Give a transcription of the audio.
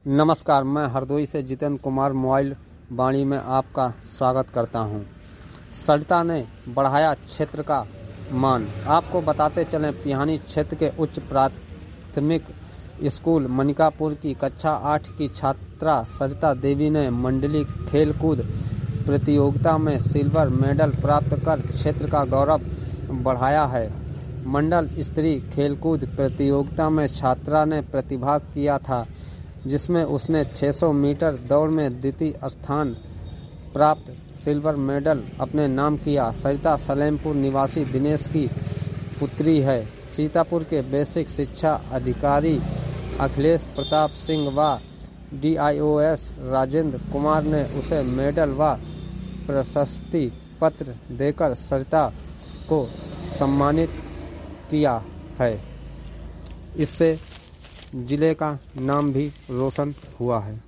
नमस्कार, मैं हरदोई से जितेंद्र कुमार मोबाइल वाणी में आपका स्वागत करता हूं। सरिता ने बढ़ाया क्षेत्र का मान। आपको बताते चलें, पिहानी क्षेत्र के उच्च प्राथमिक स्कूल मनिकापुर की कक्षा 8 की छात्रा सरिता देवी ने मंडलीय खेलकूद प्रतियोगिता में सिल्वर मेडल प्राप्त कर क्षेत्र का गौरव बढ़ाया है। मंडल स्तरीय खेलकूद प्रतियोगिता में छात्रा ने प्रतिभाग किया था, जिसमें उसने 600 मीटर दौड़ में द्वितीय स्थान प्राप्त सिल्वर मेडल अपने नाम किया। सरिता सलेमपुर निवासी दिनेश की पुत्री है। सीतापुर के बेसिक शिक्षा अधिकारी अखिलेश प्रताप सिंह व DIOS राजेंद्र कुमार ने उसे मेडल व प्रशस्ति पत्र देकर सरिता को सम्मानित किया है। इससे जिले का नाम भी रोशन हुआ है।